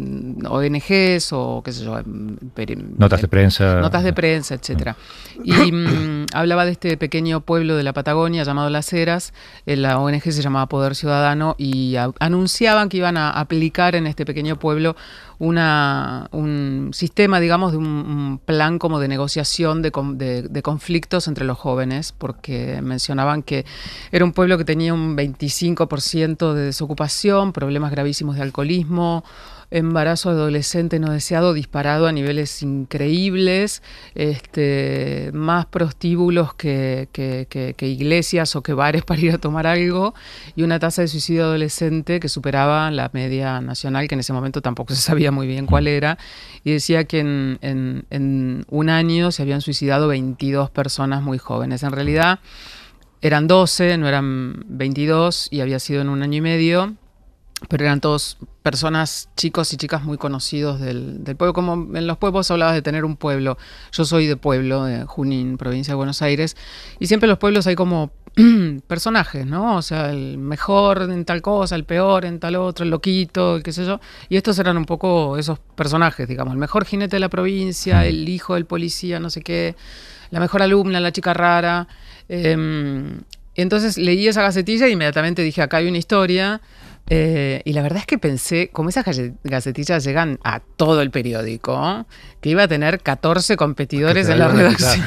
O N G o qué sé yo, notas de prensa, notas de prensa, etcétera. Y mmm, hablaba de este pequeño pueblo de la Patagonia llamado Las Heras. La O N G se llamaba Poder Ciudadano y a, anunciaban que iban a aplicar en este pequeño pueblo una, un sistema, digamos, de un, un plan como de negociación de, de, de conflictos entre los jóvenes, porque mencionaban que era un pueblo que tenía un veinticinco por ciento de desocupación, problemas gravísimos de alcoholismo, embarazo adolescente no deseado disparado a niveles increíbles, este, más prostíbulos que, que, que, que iglesias o que bares para ir a tomar algo, y una tasa de suicidio adolescente que superaba la media nacional, que en ese momento tampoco se sabía muy bien cuál era, y decía que en, en, en un año se habían suicidado veintidós personas muy jóvenes. En realidad eran doce, no eran veintidós, y había sido en un año y medio, pero eran todos personas, chicos y chicas muy conocidos del, del pueblo. Como en los pueblos hablabas de tener un pueblo. Yo soy de pueblo, de Junín, provincia de Buenos Aires, y siempre en los pueblos hay como personajes, ¿no? O sea, el mejor en tal cosa, el peor en tal otro, el loquito, el qué sé yo. Y estos eran un poco esos personajes, digamos. El mejor jinete de la provincia, el hijo del policía, no sé qué, la mejor alumna, la chica rara. Eh, entonces leí esa gacetilla e inmediatamente dije, acá hay una historia. Eh, y la verdad es que pensé, como esas gacetillas llegan a todo el periódico, que iba a tener catorce competidores en la redacción.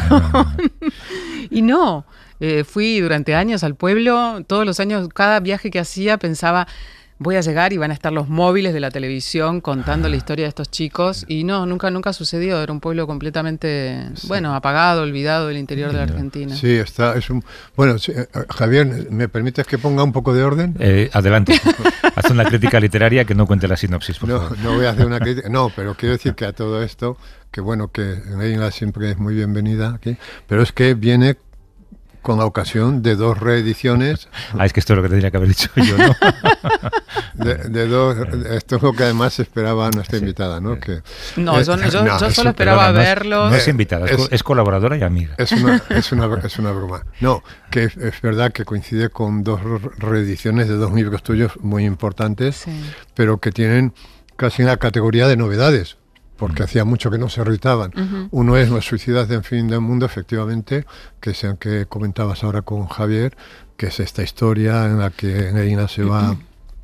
Y no, eh, fui durante años al pueblo, todos los años, cada viaje que hacía pensaba, voy a llegar y van a estar los móviles de la televisión contando la historia de estos chicos, y no, nunca, nunca sucedió. Era un pueblo completamente, sí, bueno, apagado, olvidado del interior de la Argentina. Sí, está, es un... Bueno, sí, Javier, ¿me permites que ponga un poco de orden? Eh, adelante, haz una crítica literaria que no cuente la sinopsis, por no, favor. No voy a hacer una crítica, no, pero quiero decir que a todo esto, que bueno, que Neila siempre es muy bienvenida aquí, pero es que viene con la ocasión de dos reediciones. Ah, es que esto es lo que tendría que haber dicho yo, ¿no? de, de dos, esto es lo que además esperaba nuestra sí, invitada, ¿no? Que, no, eh, yo, yo, no, yo es, solo esperaba perdona, verlos. No es, no es invitada, es, es colaboradora y amiga. Es una, es, una, es una broma. No, que es, es verdad que coincide con dos reediciones de dos libros tuyos muy importantes, sí, pero que tienen casi una categoría de novedades, porque hacía mucho que no se editaban. Uh-huh. Uno es Los suicidas del fin del mundo, efectivamente, que es el que comentabas ahora con Javier, que es esta historia en la que Neila se va uh-huh.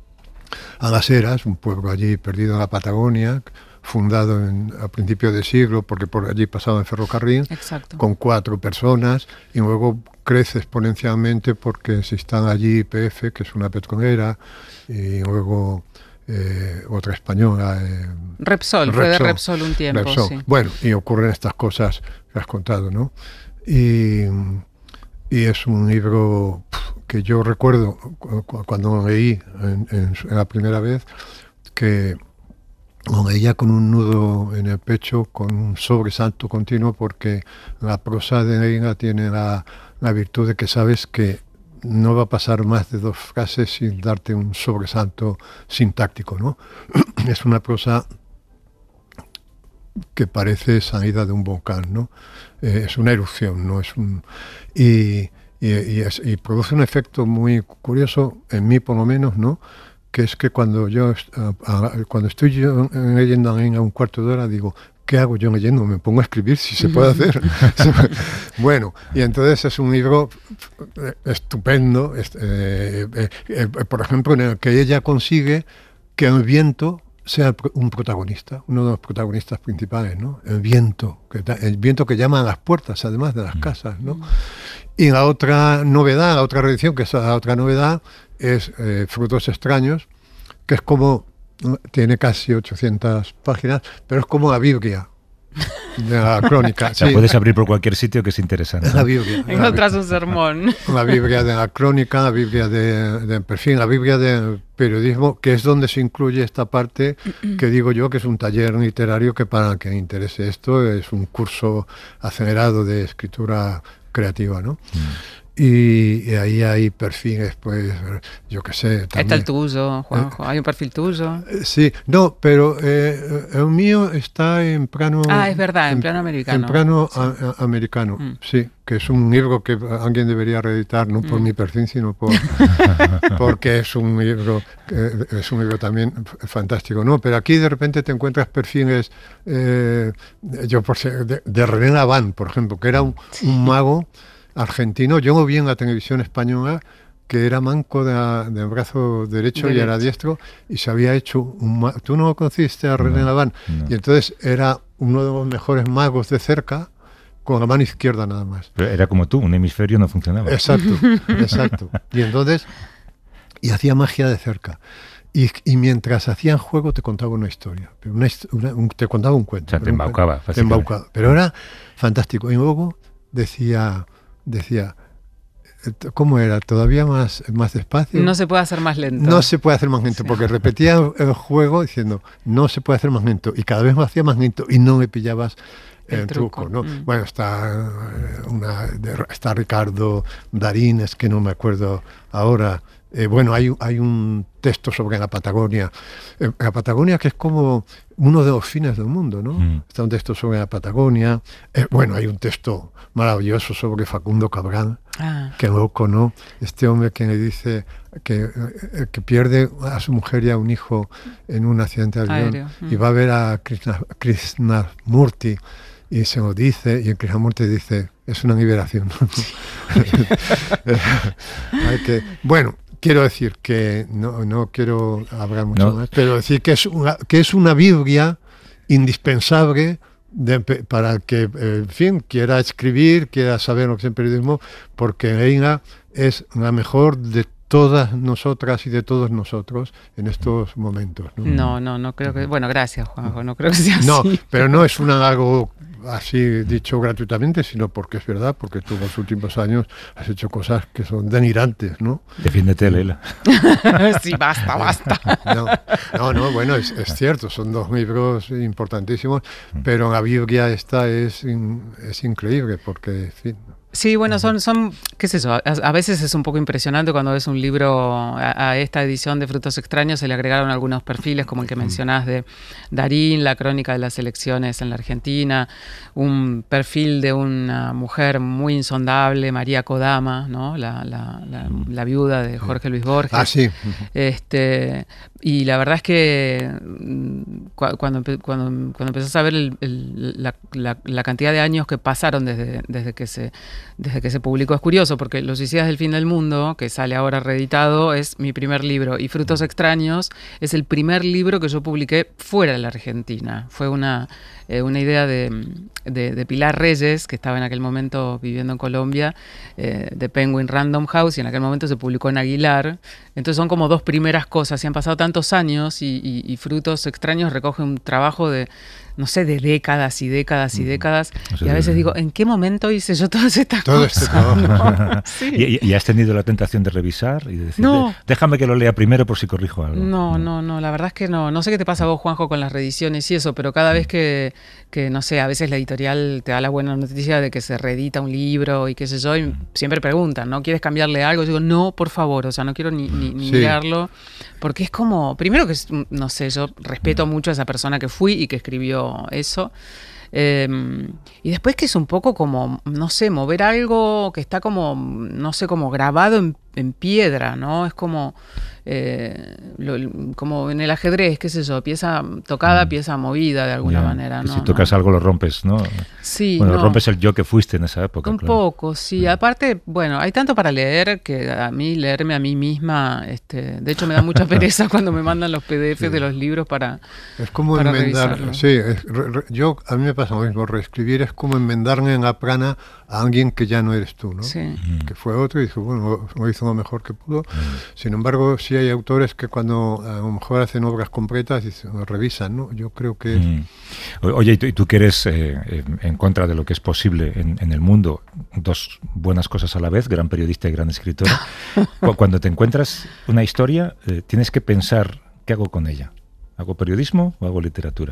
a Las Heras, un pueblo allí perdido en la Patagonia, fundado en, a principios de siglo, porque por allí pasaba el ferrocarril, exacto, con cuatro personas, y luego crece exponencialmente porque se están allí I P F, que es una petrolera, y luego... Eh, otra española. Eh, Repsol, Repsol, fue de Repsol un tiempo. Repsol. Sí. Bueno, y ocurren estas cosas que has contado, ¿no? Y, y es un libro que yo recuerdo cuando lo leí en, en, en la primera vez, que lo leía con un nudo en el pecho, con un sobresalto continuo, porque la prosa de Neila tiene la, la virtud de que sabes que no va a pasar más de dos frases sin darte un sobresalto sintáctico, ¿no? Es una prosa que parece salida de un volcán, ¿no? Eh, es una erupción, ¿no? Es un y, y, y, es, y produce un efecto muy curioso, en mí por lo menos, ¿no? Que es que cuando yo a, a, cuando estoy yo leyendo a un cuarto de hora digo, ¿qué hago yo leyendo? Me pongo a escribir, si se puede hacer. Bueno, y entonces es un libro estupendo, eh, eh, eh, por ejemplo, en el que ella consigue que el viento sea un protagonista, uno de los protagonistas principales, ¿no? El viento, que, el viento que llama a las puertas, además de las casas, ¿no? Y la otra novedad, la otra reedición, que es la otra novedad, es eh, Frutos extraños, que es como... Tiene casi ochocientas páginas, pero es como la Biblia de la crónica. Sí. La puedes abrir por cualquier sitio, que es interesante. La Biblia. Encontrás un sermón. La Biblia de la crónica, la Biblia de, de perfil, la Biblia del periodismo, que es donde se incluye esta parte que digo yo que es un taller literario que para quien interese esto es un curso acelerado de escritura creativa, ¿no? Mm. Y, y ahí hay perfiles, pues, yo qué sé. También. Está el tuyo, Juanjo, hay un perfil tuyo. Sí, no, pero eh, el mío está en plano... Ah, es verdad, en, en plano americano. En plano sí. a, a, americano, mm. sí, que es un libro que alguien debería reeditar, no por mm. mi perfil, sino por porque es un libro es un libro también fantástico, ¿no? Pero aquí de repente te encuentras perfiles, eh, yo por de, de René Laván, por ejemplo, que era un, sí. un mago argentino. Yo lo vi en la televisión española, que era manco de, de brazo derecho, derecho y era diestro, y se había hecho un ma- ¿Tú no conociste a René no, Laván? No. Y entonces era uno de los mejores magos de cerca, con la mano izquierda nada más. Pero era como tú, un hemisferio no funcionaba. Exacto, exacto. Y entonces, y hacía magia de cerca. y, y mientras hacían juego te contaba una historia, pero una, una, un, te contaba un cuento. O sea, te embaucaba. Te embaucaba. Pero era fantástico. Y luego decía, decía, ¿cómo era? ¿Todavía más, más despacio? No se puede hacer más lento. No se puede hacer más lento, sí. Porque repetía el juego diciendo, no se puede hacer más lento, y cada vez lo hacía más lento y no me pillabas el, el truco, truco, ¿no? Mm. Bueno, está, una, está Ricardo Darín, es que no me acuerdo ahora. Eh, bueno, hay, hay un texto sobre la Patagonia. Eh, la Patagonia que es como uno de los fines del mundo, ¿no? Mm. Está un texto sobre la Patagonia. Eh, bueno, hay un texto maravilloso sobre Facundo Cabral, ah. que loco, ¿no? Este hombre que le dice que, eh, que pierde a su mujer y a un hijo en un accidente de avión mm. y va a ver a Krishna, Krishnamurti y se lo dice, y el Krishnamurti dice, es una liberación. Hay que, bueno, quiero decir que no, no quiero hablar mucho no. más, pero decir que es una, que es una Biblia indispensable de, para el que, en fin, quiera escribir, quiera saber lo que es el periodismo, porque Leila es la mejor de todas nosotras y de todos nosotros en estos momentos, ¿no? No, no, no creo que... Bueno, gracias, Juanjo, no creo que sea así. No, pero no es una, algo así dicho gratuitamente, sino porque es verdad, porque tú en los últimos años has hecho cosas que son denirantes, ¿no? Defiéndete, Leila. Sí, basta, basta. No, no, no bueno, es, es cierto, son dos libros importantísimos, pero la Biblia esta es, es increíble, porque, en fin... Sí, bueno, son, son qué es eso, a, a veces es un poco impresionante cuando ves un libro, a, a esta edición de Frutos Extraños se le agregaron algunos perfiles como el que mencionás de Darín, la crónica de las elecciones en la Argentina, un perfil de una mujer muy insondable, María Kodama, ¿no? la, la, la, la viuda de Jorge Luis Borges. Ah, sí. Este, y la verdad es que cu cuando, cuando, cuando empezás a ver el, el, la, la, la cantidad de años que pasaron desde, desde que se... desde que se publicó, es curioso porque Los suicidas del fin del mundo, que sale ahora reeditado, es mi primer libro, y Frutos Extraños es el primer libro que yo publiqué fuera de la Argentina. Fue una, eh, una idea de, de, de Pilar Reyes, que estaba en aquel momento viviendo en Colombia, eh, de Penguin Random House, y en aquel momento se publicó en Aguilar. Entonces son como dos primeras cosas, y han pasado tantos años, y, y, y Frutos Extraños recoge un trabajo de... no sé, de décadas y décadas y décadas, mm. y a veces digo, ¿en qué momento hice yo todas estas Todo cosas? Este ¿No? Sí. ¿Y, ¿Y has tenido la tentación de revisar y de decir, no. déjame que lo lea primero por si corrijo algo? No, no, no, la verdad es que no. No sé qué te pasa a vos, Juanjo, con las reediciones y eso, pero cada vez que, que, no sé, a veces la editorial te da la buena noticia de que se reedita un libro y qué sé yo, y siempre preguntan, ¿no? ¿Quieres cambiarle algo? Yo digo, no, por favor, o sea, no quiero ni, ni, ni sí. mirarlo, porque es como, primero que, no sé, yo respeto mucho a esa persona que fui y que escribió eso. Eh, y después que es un poco como, no sé, mover algo que está como, no sé, como grabado en, en piedra, ¿no? Es como, eh, lo, como en el ajedrez, qué sé yo, pieza tocada, mm. pieza movida de alguna yeah. manera, ¿no? Si tocas no. algo lo rompes, ¿no? Sí. Bueno, no. rompes el yo que fuiste en esa época. Un claro. poco, sí. Mm. Aparte, bueno, hay tanto para leer que a mí leerme a mí misma, este, de hecho me da mucha pereza cuando me mandan los P D F sí. de los libros para Es como para enmendar, revisarlo. sí, es, re, re, yo, a mí me pasa lo mismo, reescribir es como enmendarle en la plana a alguien que ya no eres tú, ¿no? Sí. Mm. Que fue otro y dijo, bueno, lo hizo lo mejor que pudo. Mm. Sin embargo, sí hay autores que cuando a lo mejor hacen obras completas dicen, lo revisan, ¿no? Yo creo que... Mm. Oye, ¿y tú, y tú que eres eh, en contra de lo que es posible en, en el mundo, dos buenas cosas a la vez, gran periodista y gran escritora, cuando te encuentras una historia, eh, tienes que pensar, ¿qué hago con ella? ¿Hago periodismo o hago literatura?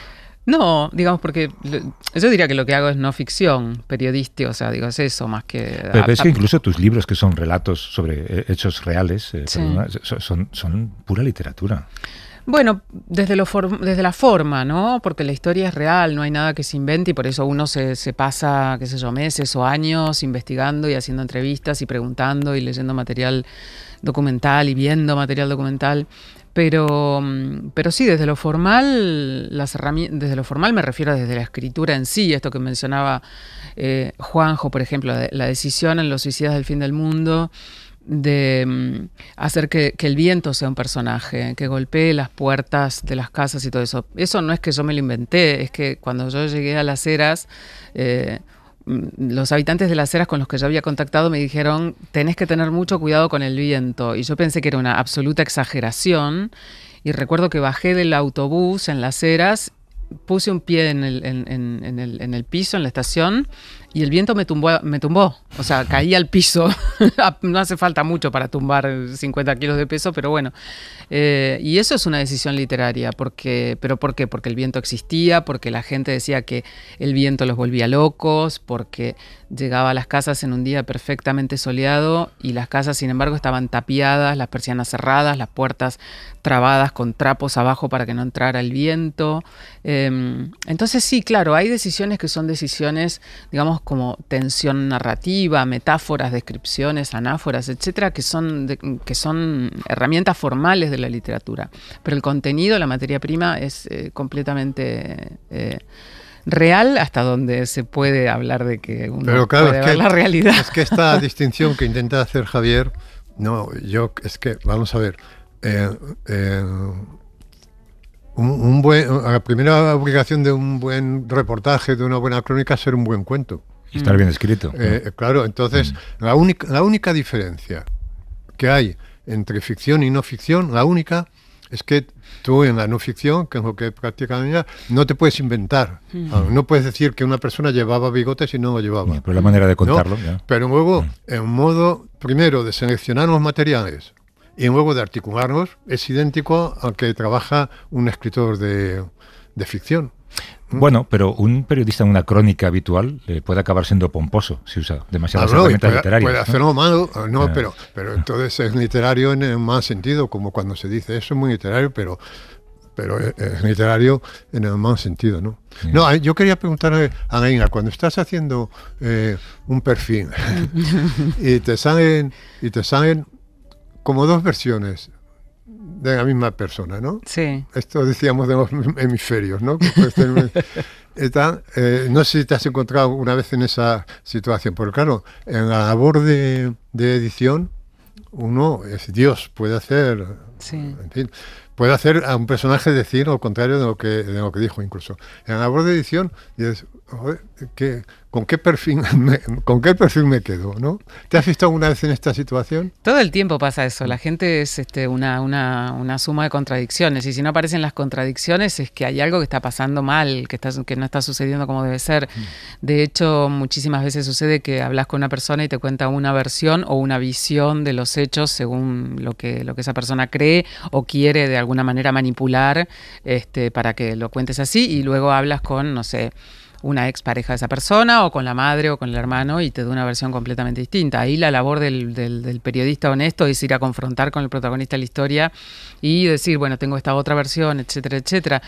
No, digamos, porque yo diría que lo que hago es no ficción periodística, o sea, digo, es eso más que... Pero, pero es que incluso tus libros, que son relatos sobre hechos reales, eh, sí. perdona, son, son pura literatura. Bueno, desde, lo for desde la forma, ¿no? Porque la historia es real, no hay nada que se invente y por eso uno se, se pasa, qué sé yo, meses o años investigando y haciendo entrevistas y preguntando y leyendo material documental y viendo material documental. Pero, pero sí, desde lo formal, las herramientas, desde lo formal me refiero desde la escritura en sí, esto que mencionaba eh, Juanjo, por ejemplo, la, la decisión en Los suicidas del fin del mundo de um, hacer que, que el viento sea un personaje, que golpee las puertas de las casas y todo eso. Eso no es que yo me lo inventé, es que cuando yo llegué a Las Heras, eh, los habitantes de Las Heras con los que yo había contactado me dijeron, tenés que tener mucho cuidado con el viento. Y yo pensé que era una absoluta exageración. Y recuerdo que bajé del autobús en Las Heras, puse un pie en el, en, en, en el, en el piso, en la estación, y el viento me tumbó, me tumbó. O sea, caí al piso. No hace falta mucho para tumbar cincuenta kilos de peso, pero bueno. Eh, y eso es una decisión literaria. Porque, ¿Pero por qué? Porque el viento existía, porque la gente decía que el viento los volvía locos, porque llegaba a las casas en un día perfectamente soleado y las casas, sin embargo, estaban tapiadas, las persianas cerradas, las puertas trabadas con trapos abajo para que no entrara el viento. Eh, entonces sí, claro, hay decisiones que son decisiones, digamos, como tensión narrativa, metáforas, descripciones, anáforas, etcétera, que son, de, que son herramientas formales de la literatura. Pero el contenido, la materia prima, es eh, completamente eh, real hasta donde se puede hablar de que uno Pero claro, puede es ver que, la realidad. Es que esta distinción que intenta hacer Javier, no, yo, es que, vamos a ver, eh, eh, Un, un buen, la primera obligación de un buen reportaje, de una buena crónica, es ser un buen cuento. Y estar bien escrito. Eh, claro, entonces, mm. la, única, la única diferencia que hay entre ficción y no ficción, la única, es que tú en la no ficción, que es lo que practican ella, no te puedes inventar. Mm. No puedes decir que una persona llevaba bigotes y no lo llevaba. Sí, pero la manera de contarlo. ¿No? Ya. Pero luego, mm. en modo, primero, de seleccionar los materiales, y luego de articularlos, es idéntico al que trabaja un escritor de, de ficción. Bueno, pero un periodista en una crónica habitual eh, puede acabar siendo pomposo si usa demasiadas ah, no, herramientas puede, literarias. Puede ¿no? hacerlo malo, no, Ah. pero, pero entonces es literario en el mal sentido, como cuando se dice eso es muy literario, pero, pero es, es literario en el mal sentido, ¿no? Sí. No, yo quería preguntarle a Naina, cuando estás haciendo eh, un perfil y te salen y te salen como dos versiones de la misma persona, ¿no? Sí. Esto decíamos de los hemisferios, ¿no? Está, eh, no sé si te has encontrado una vez en esa situación, porque claro, en la labor de, de edición, uno es Dios, puede hacer, sí. en fin, puede hacer a un personaje decir lo contrario de lo que, de lo que dijo incluso. En la labor de edición, dices, joder, ¿qué, ¿con qué perfil me, con qué perfil me quedo, ¿no? ¿Te has visto alguna vez en esta situación? Todo el tiempo pasa eso. La gente es este, una, una, una suma de contradicciones, y si no aparecen las contradicciones es que hay algo que está pasando mal, que, está, que no está sucediendo como debe ser. De hecho, muchísimas veces sucede que hablas con una persona y te cuenta una versión o una visión de los hechos según lo que, lo que esa persona cree o quiere de alguna manera manipular este, para que lo cuentes así, y luego hablas con, no sé, una expareja de esa persona o con la madre o con el hermano y te da una versión completamente distinta. Ahí la labor del, del, del periodista honesto es ir a confrontar con el protagonista de la historia y decir, bueno, tengo esta otra versión, etcétera, etcétera.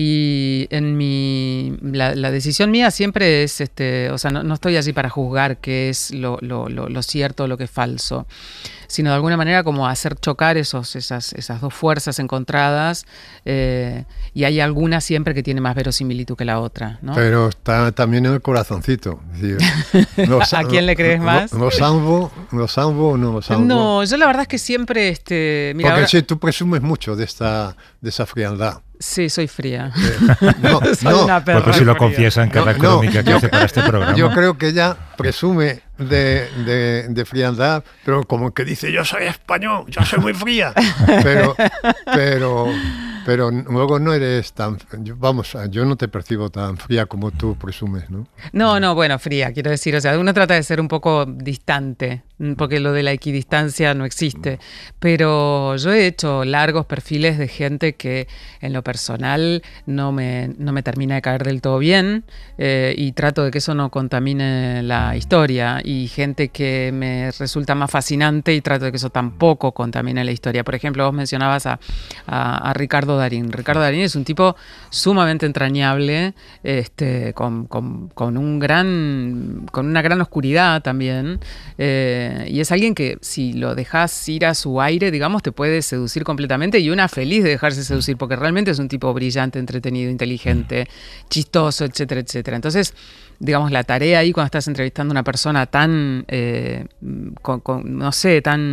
Y en mi la, la decisión mía siempre es, este, o sea, no, no estoy allí para juzgar qué es lo, lo, lo, lo cierto o lo que es falso, sino de alguna manera como hacer chocar esos, esas, esas dos fuerzas encontradas, eh, y hay alguna siempre que tiene más verosimilitud que la otra, ¿no? Pero está también en el corazoncito. Es decir, no, ¿A quién le crees más? ¿Lo salvo, lo salvo o no lo salvo? No, yo la verdad es que siempre... Este, mira, Porque ahora, sí, tú presumes mucho de, esta, de esa frialdad. Sí, soy fría. Eh, no, soy no, una perra Porque si lo fría. confiesa en cada No, crónica no, que yo- hace para este programa. Yo creo que ella presume de, de, de frialdad, pero como que dice, yo soy español, yo soy muy fría. Pero, pero, pero luego no eres tan... yo- Vamos, yo no te percibo tan fría como tú presumes, ¿no? No, no, bueno, fría, quiero decir, o sea, uno trata de ser un poco distante, porque lo de la equidistancia no existe, pero yo he hecho largos perfiles de gente que en lo personal no me, no me termina de caer del todo bien, eh, y trato de que eso no contamine la historia, y gente que me resulta más fascinante y trato de que eso tampoco contamine la historia. Por ejemplo, vos mencionabas a, a, a Ricardo Darín. Ricardo Darín es un tipo sumamente entrañable, este, con, con, con un gran, con una gran oscuridad también, eh, y es alguien que si lo dejas ir a su aire, digamos, te puede seducir completamente, y una feliz de dejarse seducir, porque realmente es un tipo brillante, entretenido, inteligente, chistoso, etcétera, etcétera. Entonces, digamos, la tarea ahí cuando estás entrevistando a una persona tan, eh, con, con, no sé, tan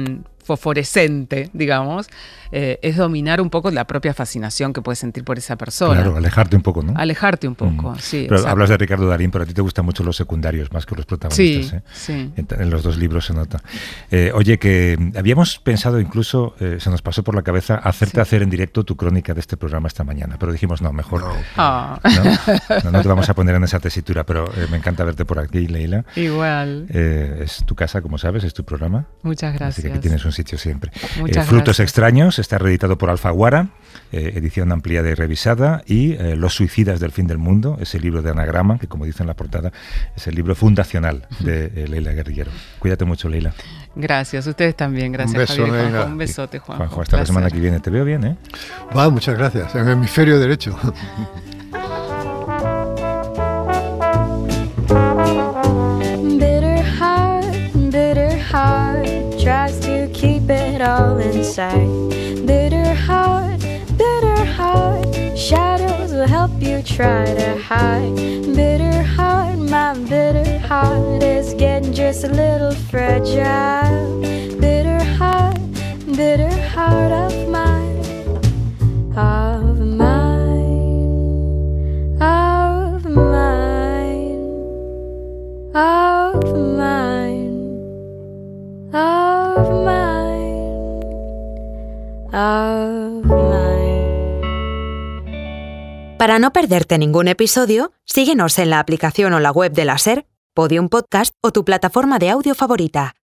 fosforescente, digamos, eh, es dominar un poco la propia fascinación que puedes sentir por esa persona. Claro, alejarte un poco, ¿no? Alejarte un poco, mm. sí. Pero exacto. Hablas de Ricardo Darín, pero a ti te gustan mucho los secundarios más que los protagonistas. Sí, ¿eh? sí. En, en los dos libros se nota. Eh, oye, que habíamos pensado incluso, eh, se nos pasó por la cabeza, hacerte sí. hacer en directo tu crónica de este programa esta mañana, pero dijimos, no, mejor no. Oh. ¿no? No, no te vamos a poner en esa tesitura, pero eh, me encanta verte por aquí, Leila. Igual. Eh, es tu casa, como sabes, es tu programa. Muchas gracias. Así que aquí tienes un sitio siempre. Muchas eh, Frutos gracias. extraños, está reeditado por Alfaguara, eh, edición ampliada y revisada, y eh, Los suicidas del fin del mundo, ese libro de anagrama, que como dice en la portada, es el libro fundacional de eh, Leila Guerrillero. Cuídate mucho, Leila. Gracias, ustedes también. Gracias, un beso, Javier. Juanjo, un besote, Juanjo. Juanjo, hasta Placer. La semana que viene. Te veo bien, ¿eh? Va, muchas gracias. En el hemisferio derecho. Bitter heart, bitter heart tries to keep it all inside. Bitter heart, bitter heart, shadows will help you try to hide. Bitter heart, my bitter heart is getting just a little fragile. Bitter heart, bitter heart of mine, of mine, of mine, of mine, of mine, of mine. Para no perderte ningún episodio, síguenos en la aplicación o la web de la SER, Podium Podcast o tu plataforma de audio favorita.